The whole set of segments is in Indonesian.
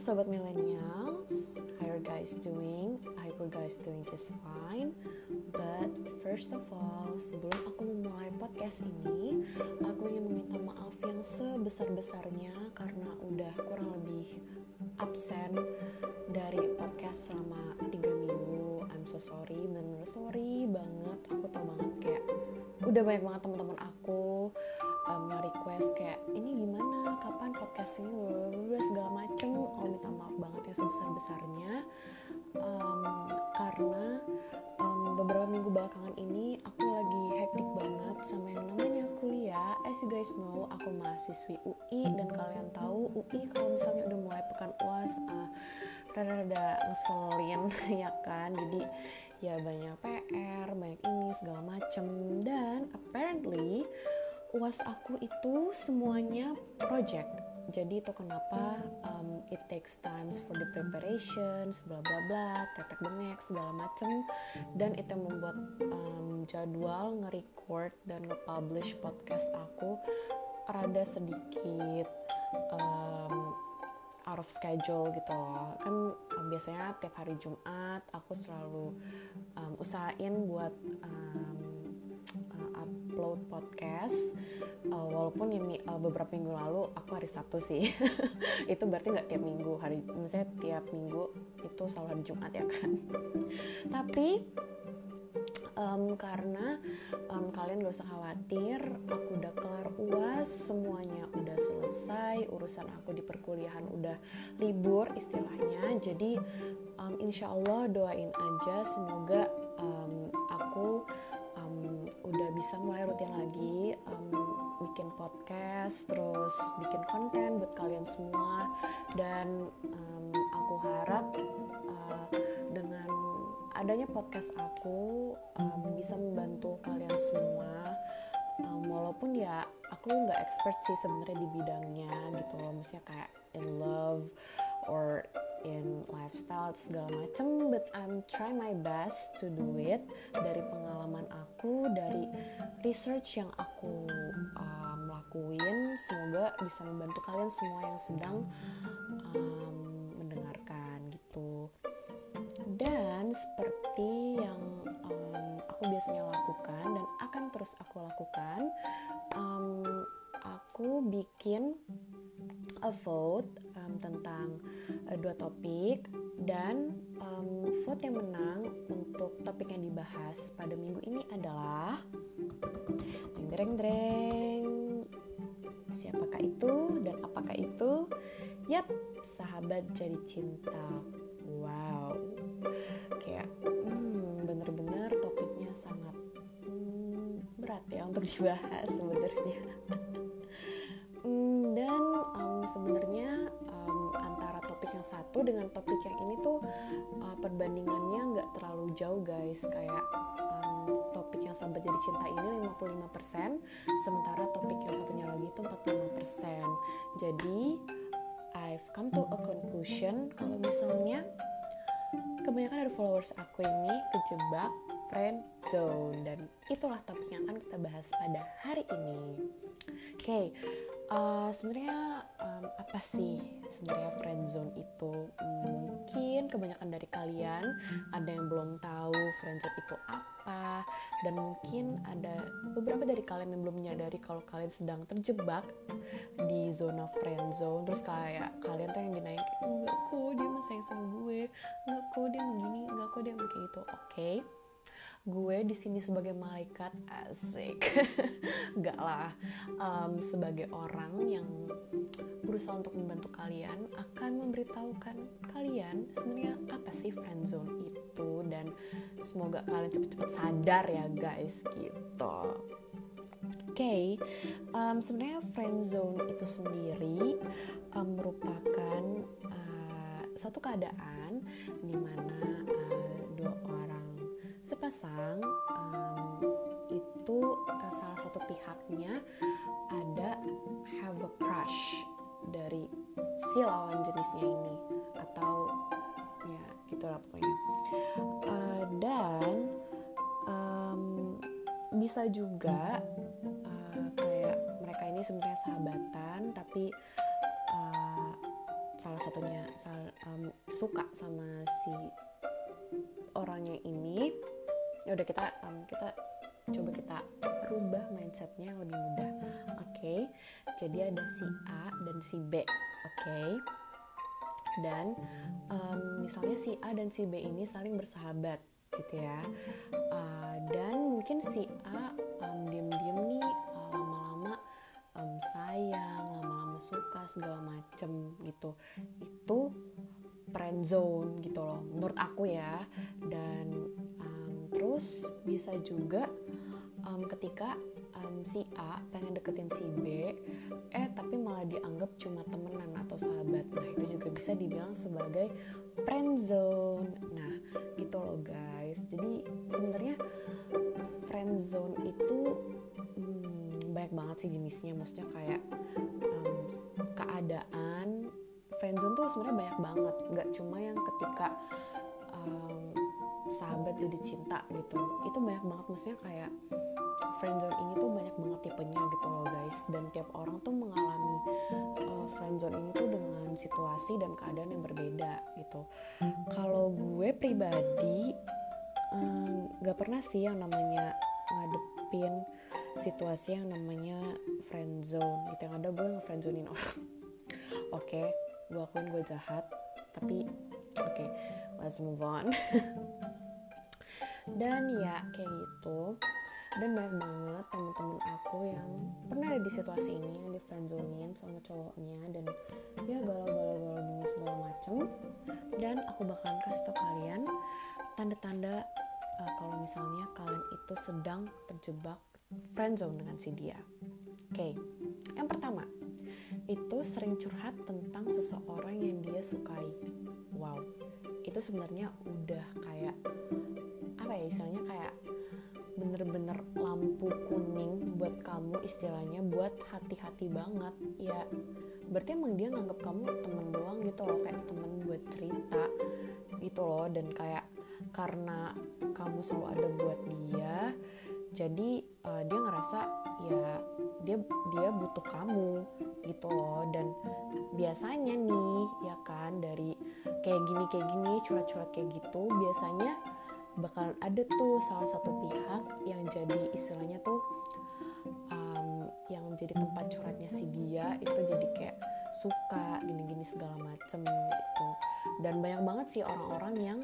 Sobat Millennials, how are you guys doing? I hope you guys doing just fine. But first of all, sebelum aku memulai podcast ini, aku ingin meminta maaf yang sebesar-besarnya karena udah kurang lebih absen dari podcast selama 3 minggu. I'm so sorry, bener-bener sorry banget. Aku tau banget kayak udah banyak banget teman-teman aku yang request kayak ini gimana, kapan podcast ini, blablabla segala macem. Minta maaf banget yang sebesar-besarnya karena beberapa minggu belakangan ini aku lagi hektik banget sama yang namanya kuliah. As you guys know, aku mahasiswi UI dan kalian tahu UI kalau misalnya udah mulai pekan UAS rada-rada ngeselin ya kan. Jadi ya banyak PR, banyak ini segala macem. Dan apparently UAS aku itu semuanya project. Jadi itu kenapa it takes times for the preparations, bla bla bla, tetek bengek segala macem. Dan itu yang membuat jadwal nge-record dan nge-publish podcast aku rada sedikit out of schedule gitu loh. Kan biasanya tiap hari Jumat aku selalu usahain buat upload podcast, walaupun beberapa minggu lalu aku hari Sabtu sih. Itu berarti nggak tiap minggu, misalnya tiap minggu itu selalu hari Jumat ya kan. Tapi karena kalian gak usah khawatir, aku udah kelar UAS, semuanya udah selesai, urusan aku di perkuliahan udah libur istilahnya. Jadi insya Allah doain aja semoga aku udah bisa mulai rutin lagi bikin podcast, terus bikin konten buat kalian semua. Dan aku harap dengan adanya podcast aku bisa membantu kalian semua, walaupun ya aku nggak expert sih sebenarnya di bidangnya gitu loh, maksudnya kayak in love or in lifestyle segala macem, but I'm try my best to do it dari pengalaman aku, dari research yang aku lakuin. Semoga bisa membantu kalian semua yang sedang mendengarkan gitu. Dan seperti yang aku biasanya lakukan dan akan terus aku lakukan, aku bikin a vote tentang 2 topik, dan vote yang menang untuk topik yang dibahas pada minggu ini adalah dreng, siapakah itu dan apakah itu? Yap, sahabat jadi cinta. Wow, kayak bener-bener topiknya sangat berat ya untuk dibahas sebenarnya. Dan sebenarnya antara topik yang satu dengan topik yang ini tuh perbandingannya nggak terlalu jauh guys. Kayak topik yang sahabat jadi cinta ini 55%, sementara topik yang satunya lagi itu 45%. Jadi I've come to a conclusion kalau misalnya kebanyakan dari followers aku ini kejebak friend zone, dan itulah topik yang akan kita bahas pada hari ini. Oke, sebenarnya apa sih sebenarnya friend zone itu? Mungkin kebanyakan dari kalian ada yang belum tahu friend zone itu apa, dan mungkin ada beberapa dari kalian yang belum menyadari kalau kalian sedang terjebak di zona friend zone. Terus kayak kalian tuh yang dinaik, enggak kok dia masih sayang sama gue, enggak kok dia begini, enggak kok dia kayak gitu. Oke. Gue di sini sebagai malaikat, asik. Enggak lah, sebagai orang yang berusaha untuk membantu kalian, akan memberitahukan kalian sebenarnya apa sih friendzone itu, dan semoga kalian cepat-cepat sadar ya guys gitu. Oke, sebenarnya friendzone itu sendiri merupakan suatu keadaan di mana dua orang sepasang itu salah satu pihaknya ada have a crush dari si lawan jenisnya ini, atau ya gitulah pokoknya. Dan bisa juga kayak mereka ini sebenarnya sahabatan, tapi salah satunya suka sama si orangnya ini, ya udah kita coba kita rubah mindsetnya yang lebih mudah. Oke. Jadi ada si A dan si B. Oke. Dan misalnya si A dan si B ini saling bersahabat gitu ya. Dan mungkin si A diam-diam nih lama-lama sayang, lama-lama suka segala macem gitu. Itu friend zone gitu loh menurut aku ya. Dan terus bisa juga ketika si A pengen deketin si B, tapi malah dianggap cuma temenan atau sahabat. Nah itu juga bisa dibilang sebagai friend zone. Nah gitu loh guys. Jadi sebenarnya friend zone itu banyak banget sih jenisnya. Maksudnya kayak keadaan friend zone tuh sebenarnya banyak banget. Gak cuma yang ketika sahabat jadi cinta gitu. Itu banyak banget, maksudnya kayak friendzone ini tuh banyak banget tipenya gitu loh guys. Dan tiap orang tuh mengalami friendzone ini tuh dengan situasi dan keadaan yang berbeda gitu. Kalau gue pribadi gak pernah sih yang namanya ngadepin situasi yang namanya friendzone gitu. Yang ada gue nge-friendzonein orang. Oke, gue akuin gue jahat. Tapi oke, let's move on. Dan ya kayak gitu. Dan banyak banget teman-teman aku yang pernah ada di situasi ini, yang di friendzonein sama cowoknya, dan ya galau-galau gini segala macem. Dan aku bakalan kasih tau kalian tanda-tanda kalau misalnya kalian itu sedang terjebak friendzone dengan si dia. Oke. Yang pertama, itu sering curhat tentang seseorang yang dia sukai. Wow, itu sebenarnya udah kayak apa ya, istilahnya kayak bener-bener lampu kuning buat kamu, istilahnya buat hati-hati banget ya. Berarti emang dia nganggap kamu temen doang gitu loh, kayak temen buat cerita gitu loh. Dan kayak karena kamu selalu ada buat dia, jadi dia ngerasa ya dia butuh kamu gitu loh. Dan biasanya nih ya kan, dari kayak gini curhat-curhat kayak gitu, biasanya bakalan ada tuh salah satu pihak yang jadi istilahnya tuh yang jadi tempat curhatnya si dia itu jadi kayak suka gini-gini segala macem gitu. Dan banyak banget sih orang-orang yang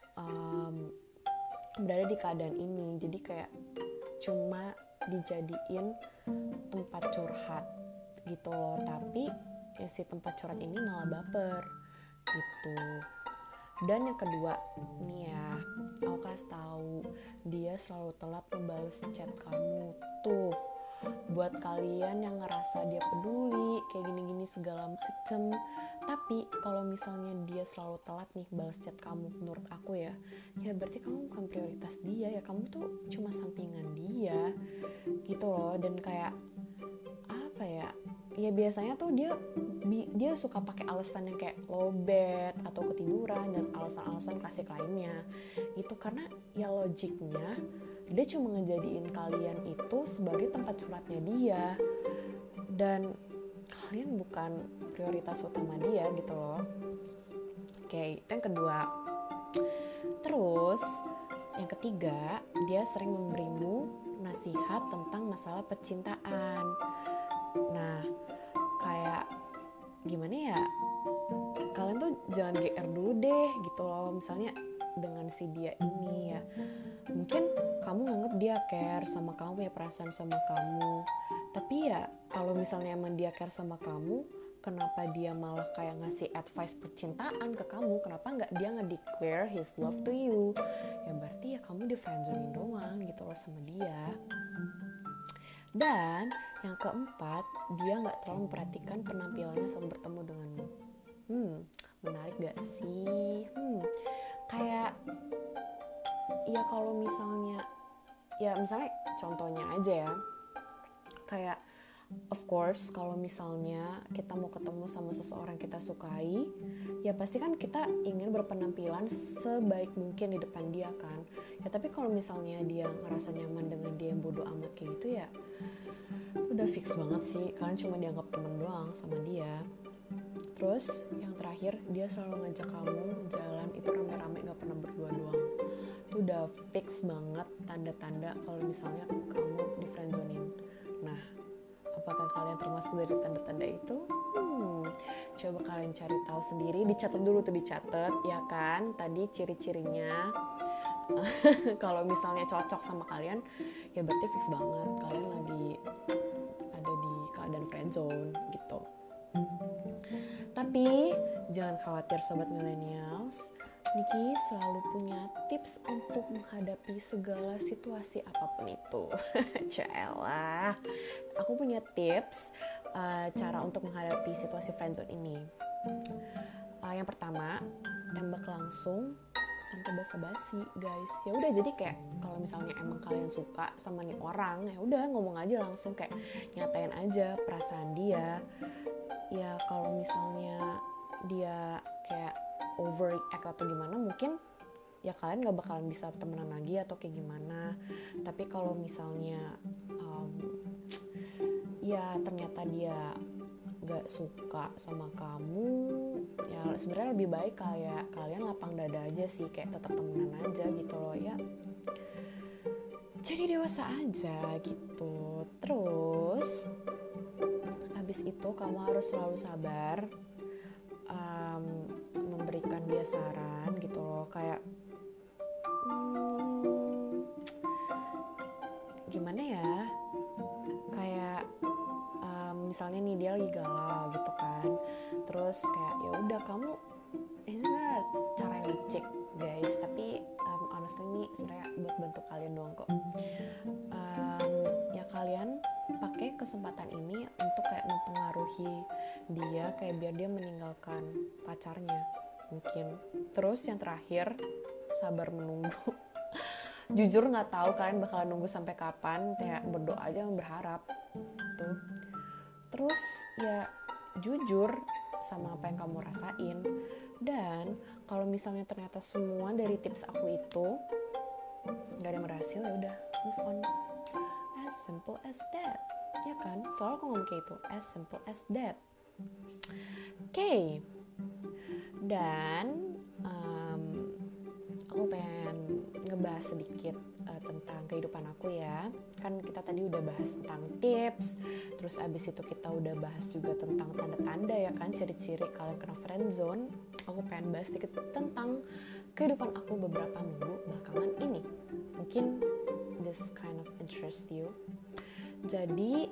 berada di keadaan ini, jadi kayak cuma dijadiin tempat curhat gitu loh, tapi ya si tempat curhat ini malah baper gitu. Dan yang kedua nih ya, aku kasih tahu, dia selalu telat ngebales chat kamu. Tuh, buat kalian yang ngerasa dia peduli kayak gini-gini segala macem, tapi kalau misalnya dia selalu telat nih balas chat kamu, menurut aku ya berarti kamu bukan prioritas dia ya, kamu tuh cuma sampingan dia gitu loh. Dan kayak apa ya biasanya tuh dia suka pakai alasan yang kayak lowbat atau ketiduran dan alasan-alasan klasik lainnya gitu, karena ya logiknya dia cuma ngejadiin kalian itu sebagai tempat curhatnya dia, dan kalian bukan prioritas utama dia gitu loh. Oke, itu yang kedua. Terus yang ketiga, dia sering memberimu nasihat tentang masalah percintaan. Nah, kayak gimana ya, kalian tuh jangan GR dulu deh gitu loh. Misalnya dengan si dia ini ya, mungkin kamu nganggep dia care sama kamu, punya perasaan sama kamu, tapi ya kalau misalnya emang dia care sama kamu, kenapa dia malah kayak ngasih advice percintaan ke kamu? Kenapa nggak dia nge-declare his love to you? Ya berarti ya kamu di friendzone doang gitu loh sama dia. Dan yang keempat, dia nggak terlalu memperhatikan penampilannya saat bertemu denganmu. Menarik gak sih? Kayak ya kalau misalnya contohnya aja ya, kayak of course kalau misalnya kita mau ketemu sama seseorang kita sukai, ya pasti kan kita ingin berpenampilan sebaik mungkin di depan dia kan ya. Tapi kalau misalnya dia ngerasa nyaman dengan dia yang bodoh amat kayak gitu, ya udah fix banget sih kalian cuma dianggap temen doang sama dia. Terus yang terakhir, dia selalu ngajak kamu jalan itu rame-rame, gak pernah berdua doang. Itu udah fix banget tanda-tanda kalau misalnya kamu di friendzonin. Nah, apakah kalian termasuk dari tanda-tanda itu? Coba kalian cari tahu sendiri, dicatat dulu tuh, dicatat ya kan, tadi ciri-cirinya. Kalau misalnya cocok sama kalian, ya berarti fix banget kalian lagi ada di keadaan friendzone gitu. Tapi jangan khawatir sobat millennials, Niki selalu punya tips untuk menghadapi segala situasi apapun itu. Caelah, aku punya tips cara untuk menghadapi situasi friendzone ini. Yang pertama, tembak langsung tanpa basa-basi, guys. Ya udah, jadi kayak kalau misalnya emang kalian suka sama nih orang, ya udah ngomong aja langsung, kayak nyatain aja perasaan dia. Ya kalau misalnya dia kayak overreact atau gimana, mungkin ya kalian gak bakalan bisa temenan lagi atau kayak gimana. Tapi kalau misalnya ya ternyata dia gak suka sama kamu, ya sebenarnya lebih baik kayak kalian lapang dada aja sih, kayak tetap temenan aja gitu loh ya. Jadi dewasa aja gitu. Terus habis itu kamu harus selalu sabar, memberikan dia saran gitu loh, kayak gimana ya, kayak misalnya nih dia lagi galau gitu kan, terus kayak ya udah kamu, ini sebenarnya cara yang licik guys, tapi honestly ini sebenarnya buat bantu kalian doang kok. Ya kalian pakai kesempatan ini untuk kayak mempengaruhi dia, kayak biar dia meninggalkan pacarnya mungkin. Terus yang terakhir, sabar menunggu. Jujur nggak tahu kalian bakalan nunggu sampai kapan, kayak berdoa aja, berharap tuh. Terus ya jujur sama apa yang kamu rasain. Dan kalau misalnya ternyata semua dari tips aku itu nggak ada yang berhasil, ya udah move on. As simple as that, ya kan? Selalu aku ngomong kayak itu, as simple as that. Oke. Dan aku pengen ngebahas sedikit tentang kehidupan aku ya. Kan kita tadi udah bahas tentang tips, terus abis itu kita udah bahas juga tentang tanda-tanda ya kan, ciri-ciri kalian kena friendzone. Aku pengen bahas sedikit tentang kehidupan aku beberapa minggu belakangan ini. Mungkin this kind of interest you. Jadi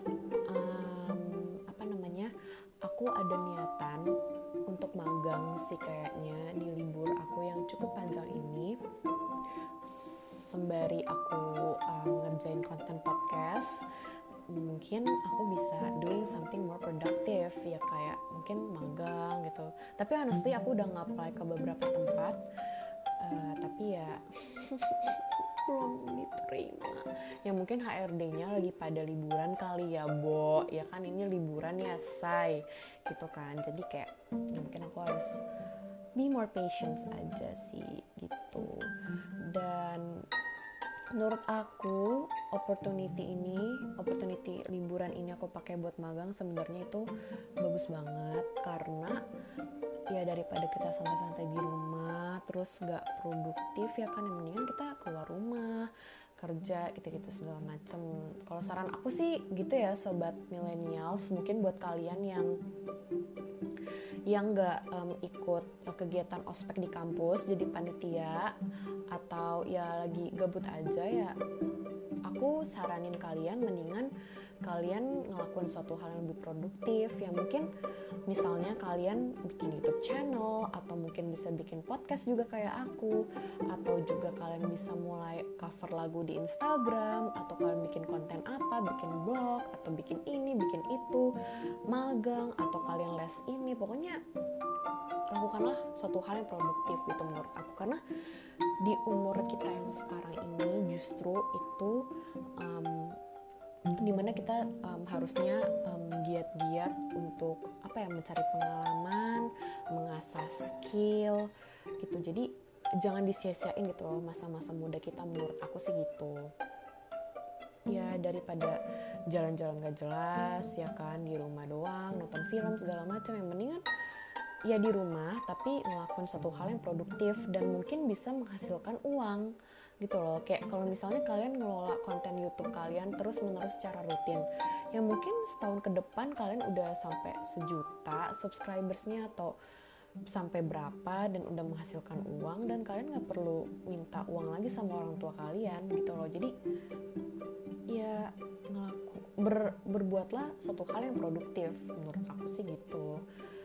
aku ada niatan untuk magang sih kayaknya di libur aku yang cukup panjang ini, sembari aku ngerjain konten podcast. Mungkin aku bisa doing something more productive, ya kayak mungkin magang gitu. Tapi honestly aku udah nge-apply ke beberapa tempat, tapi ya belum diterima. Ya mungkin HRD-nya lagi pada liburan kali ya, Bo. Ya kan ini liburan ya, say. Gitu kan. Jadi kayak ya mungkin aku harus be more patient aja sih gitu. Dan menurut aku opportunity liburan ini aku pakai buat magang sebenarnya itu bagus banget, karena ya daripada kita santai-santai di rumah terus gak produktif ya kan, yang mendingan kita keluar rumah kerja gitu-gitu segala macem. Kalau saran aku sih gitu ya sobat millennials, mungkin buat kalian yang gak ikut kegiatan ospek di kampus jadi panitia, atau ya lagi gabut aja, ya aku saranin kalian mendingan kalian ngelakuin suatu hal yang lebih produktif. Ya mungkin misalnya kalian bikin YouTube channel, atau mungkin bisa bikin podcast juga kayak aku, atau juga kalian bisa mulai cover lagu di Instagram, atau kalian bikin konten apa, bikin blog, atau bikin ini, bikin itu, magang, atau kalian les ini. Pokoknya lakukanlah suatu hal yang produktif gitu menurut aku, karena di umur kita yang sekarang ini justru itu dimana kita harusnya giat-giat untuk mencari pengalaman, mengasah skill gitu. Jadi jangan disia-siain gitu loh masa-masa muda kita, menurut aku sih gitu. Ya daripada jalan-jalan gak jelas ya kan, di rumah doang nonton film segala macam, yang mendingan ya di rumah tapi ngelakuin satu hal yang produktif dan mungkin bisa menghasilkan uang gitu loh. Kayak kalau misalnya kalian ngelola konten YouTube kalian terus menerus secara rutin, ya mungkin setahun ke depan kalian udah sampai 1 juta subscribersnya atau sampai berapa dan udah menghasilkan uang, dan kalian nggak perlu minta uang lagi sama orang tua kalian gitu loh. Jadi ya berbuatlah suatu hal yang produktif, menurut aku sih gitu.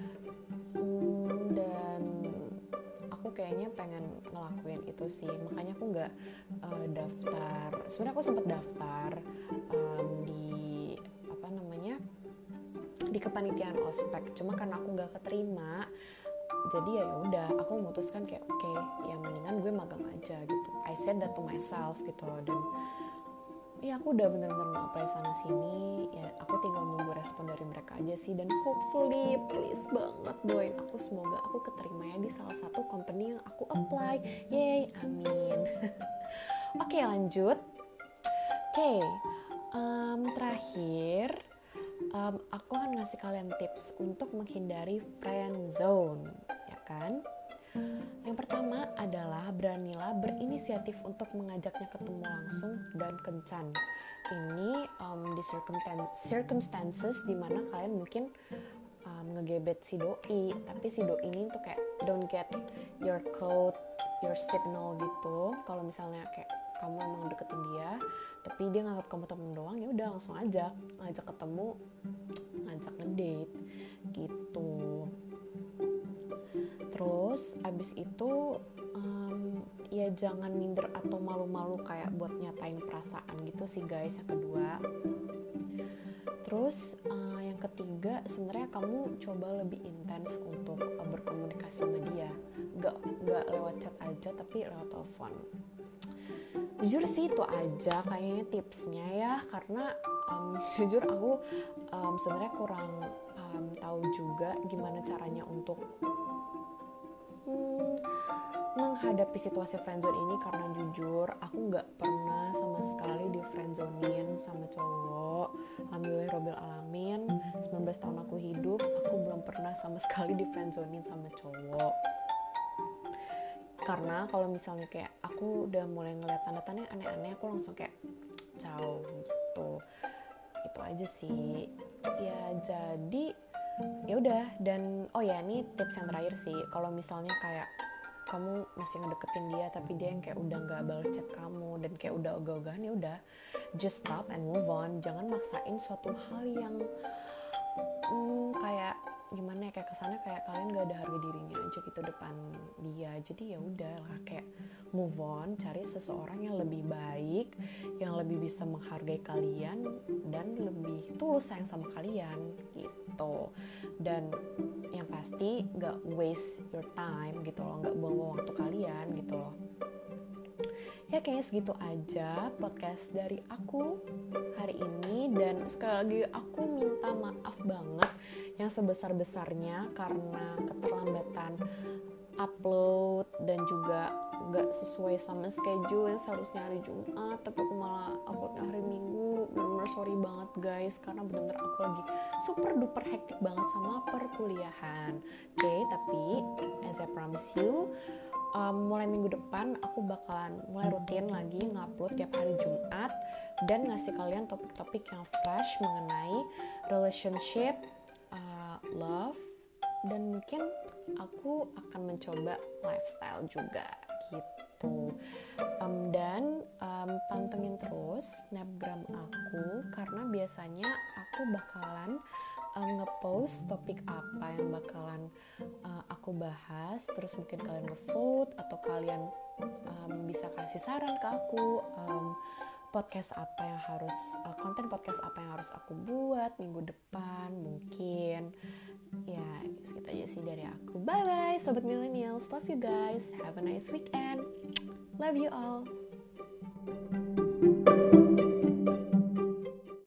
Dan aku kayaknya pengen ngelakuin itu sih, makanya aku nggak daftar. Sebenarnya aku sempat daftar di apa namanya, di kepanitiaan ospek, cuma karena aku nggak keterima, jadi ya udah aku memutuskan kayak oke, ya mendingan gue magang aja gitu. I said that to myself gitu loh. Dan ya aku udah bener-bener nge-apply sana sini, ya aku tinggal nunggu respon dari mereka aja sih. Dan hopefully, please banget doain aku, semoga aku keterima ya di salah satu company yang aku apply. Yay, amin. Oke, lanjut. Oke, terakhir aku akan ngasih kalian tips untuk menghindari friend zone, ya kan? Yang pertama adalah beranilah berinisiatif untuk mengajaknya ketemu langsung dan kencan. Ini di circumstances dimana kalian mungkin ngegebet si doi, tapi si doi ini tuh kayak don't get your code, your signal gitu. Kalau misalnya kayak kamu emang deketin dia, tapi dia nganggap kamu temen doang, ya udah langsung ngajak ketemu, ngajak ngedate gitu. Terus abis itu ya jangan minder atau malu-malu kayak buat nyatain perasaan gitu sih guys, yang kedua. Terus yang ketiga, sebenarnya kamu coba lebih intens untuk berkomunikasi sama dia, gak lewat chat aja tapi lewat telepon. Jujur sih itu aja kayaknya tipsnya ya, karena jujur aku sebenarnya kurang tahu juga gimana caranya untuk menghadapi situasi friendzone ini, karena jujur aku nggak pernah sama sekali di friendzonein sama cowok. Alhamdulillah alamin, 19 tahun aku hidup, aku belum pernah sama sekali di friendzonein sama cowok. Karena kalau misalnya kayak aku udah mulai ngeliat tanda-tanda yang aneh-aneh, aku langsung kayak jauh gitu. Itu aja sih. Ya jadi ya udah. Dan oh ya, ini tips yang terakhir sih, kalau misalnya kayak kamu masih ngedeketin dia tapi dia yang kayak udah nggak balas chat kamu dan kayak udah ogah-ogahan, ya udah just stop and move on. Jangan maksain suatu hal yang kayak gimana ya, kayak kesannya kayak kalian gak ada harga dirinya aja gitu depan dia. Jadi ya udahlah, kayak move on, cari seseorang yang lebih baik, yang lebih bisa menghargai kalian dan lebih tulus sayang sama kalian gitu. Dan yang pasti gak waste your time gitu loh, gak buang-buang waktu kalian gitu loh. Ya kayaknya segitu aja podcast dari aku hari ini. Dan sekali lagi aku minta maaf banget yang sebesar-besarnya karena keterlambatan upload dan juga gak sesuai sama schedule yang seharusnya hari Jumat, tapi aku malah uploadnya hari Minggu. Bener-bener sorry banget guys, karena bener-bener aku lagi super duper hektik banget sama perkuliahan. Oke, tapi as I promise you, mulai minggu depan aku bakalan mulai rutin lagi ngupload tiap hari Jumat dan ngasih kalian topik-topik yang fresh mengenai relationship, love, dan mungkin aku akan mencoba lifestyle juga gitu. Dan pantengin terus snapgram aku, karena biasanya aku bakalan nge-post topik apa yang bakalan aku bahas. Terus mungkin kalian nge-vote atau kalian bisa kasih saran ke aku, podcast apa yang harus konten podcast apa yang harus aku buat minggu depan mungkin. Ya segitu aja sih dari aku. Bye bye sobat millennials, love you guys, have a nice weekend, love you all.